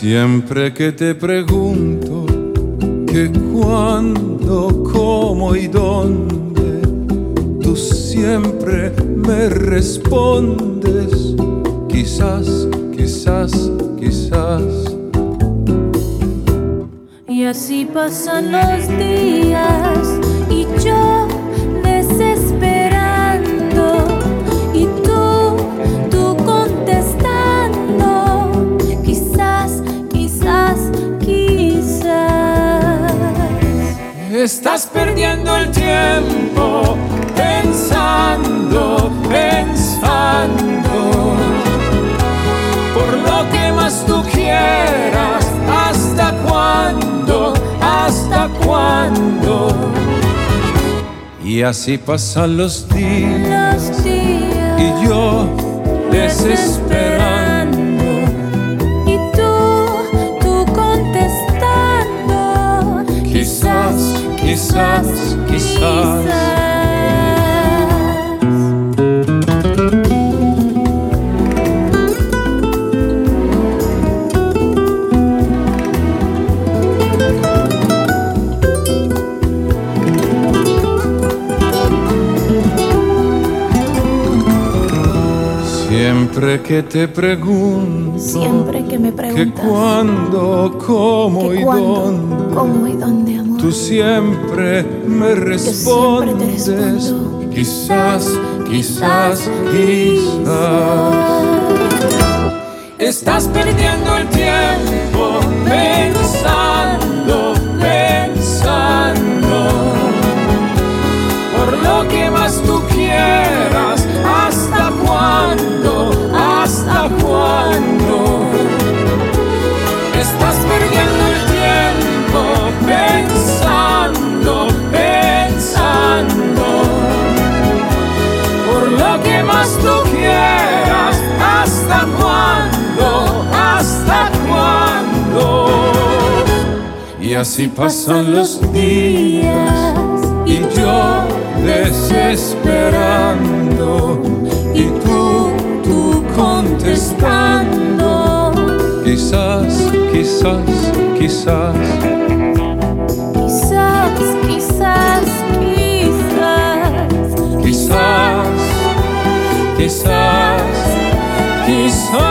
Siempre que te pregunto que cuándo, cómo y dónde, tú siempre me respondes quizás, quizás, quizás. Y así pasan los días y yo desesperando y tú contestando quizás, quizás, quizás. Estás perdiendo el tiempo pensando, pensando por lo que más tú quieras. ¿Hasta cuándo? ¿Hasta cuándo? Y así pasan los días y yo desesperando y tú contestando quizás, quizás, quizás. Siempre que te pregunto, siempre que me preguntas que cuándo, cómo y dónde, cómo y dónde, amor, tú siempre me respondes quizás, quizás, quizás. Estás perdiendo el tiempo pensando, pensando por lo que más tú quieras. ¿Hasta cuándo? ¿Hasta cuándo? Estás perdiendo el tiempo pensando, pensando por lo que más tú quieras. ¿Hasta cuándo? ¿Hasta cuándo? Y así pasan los días y yo desesperando y tú contestando quizás, quizás, quizás. Quizás, quizás, quizás. Quizás, quizás, quizás.